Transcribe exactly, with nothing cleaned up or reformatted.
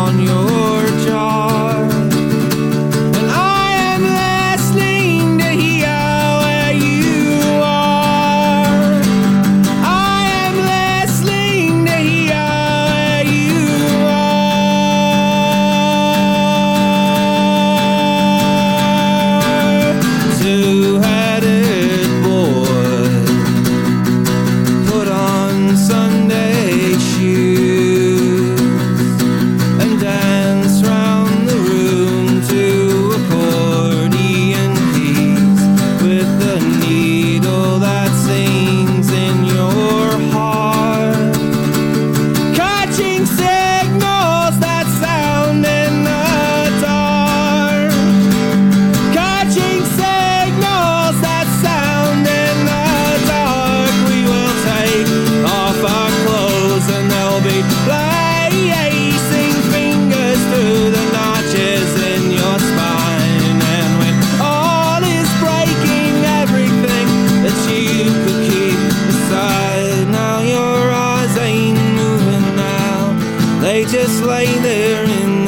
on your jar. And I am listening to hear where you are. I am listening to hear where you are. Two-headed boy, put on Sunday shoes and dance round the room to accordion keys with the needle that sings in your heart, catching signals that sound in the dark, catching signals that sound in the dark. We will take off our clothes and they'll be placing fingers through the notches in your spine. And when all is breaking, everything that you could keep aside, now your eyes ain't moving now, they just lay there in